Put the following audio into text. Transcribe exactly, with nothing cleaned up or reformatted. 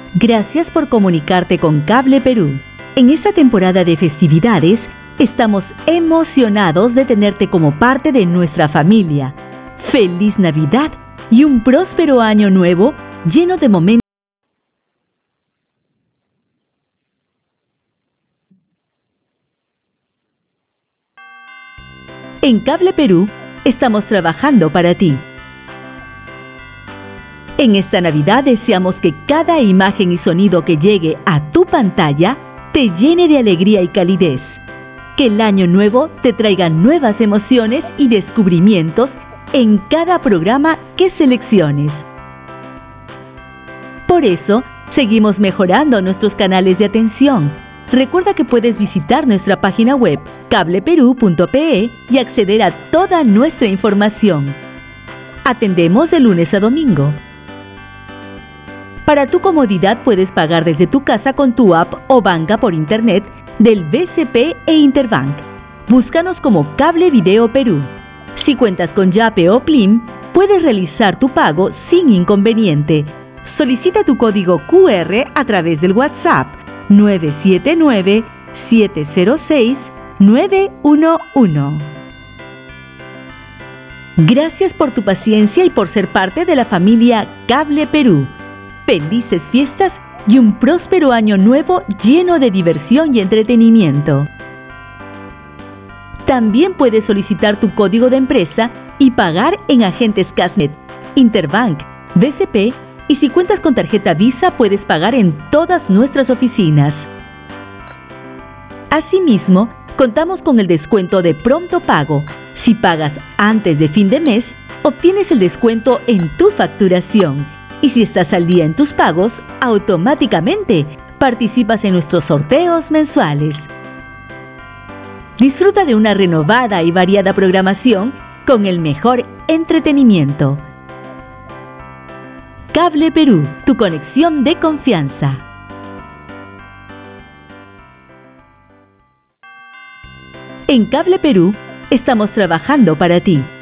Gracias por comunicarte con Cable Perú. En esta temporada de festividades, estamos emocionados de tenerte como parte de nuestra familia. ¡Feliz Navidad y un próspero año nuevo lleno de momentos! En Cable Perú, estamos trabajando para ti. En esta Navidad deseamos que cada imagen y sonido que llegue a tu pantalla te llene de alegría y calidez. Que el año nuevo te traiga nuevas emociones y descubrimientos en cada programa que selecciones. Por eso, seguimos mejorando nuestros canales de atención. Recuerda que puedes visitar nuestra página web cable perú punto pe y acceder a toda nuestra información. Atendemos de lunes a domingo. Para tu comodidad puedes pagar desde tu casa con tu app o banca por internet del B C P e Interbank. Búscanos como Cable Video Perú. Si cuentas con Yape o Plim, puedes realizar tu pago sin inconveniente. Solicita tu código cu erre a través del WhatsApp nueve siete nueve, siete cero seis, nueve uno uno. Gracias por tu paciencia y por ser parte de la familia Cable Perú. Felices fiestas y un próspero año nuevo lleno de diversión y entretenimiento. También puedes solicitar tu código de empresa y pagar en agentes Casnet, Interbank, B C P y si cuentas con tarjeta Visa puedes pagar en todas nuestras oficinas. Asimismo, contamos con el descuento de pronto pago. Si pagas antes de fin de mes, obtienes el descuento en tu facturación. Y si estás al día en tus pagos, automáticamente participas en nuestros sorteos mensuales. Disfruta de una renovada y variada programación con el mejor entretenimiento. Cable Perú, tu conexión de confianza. En Cable Perú, estamos trabajando para ti.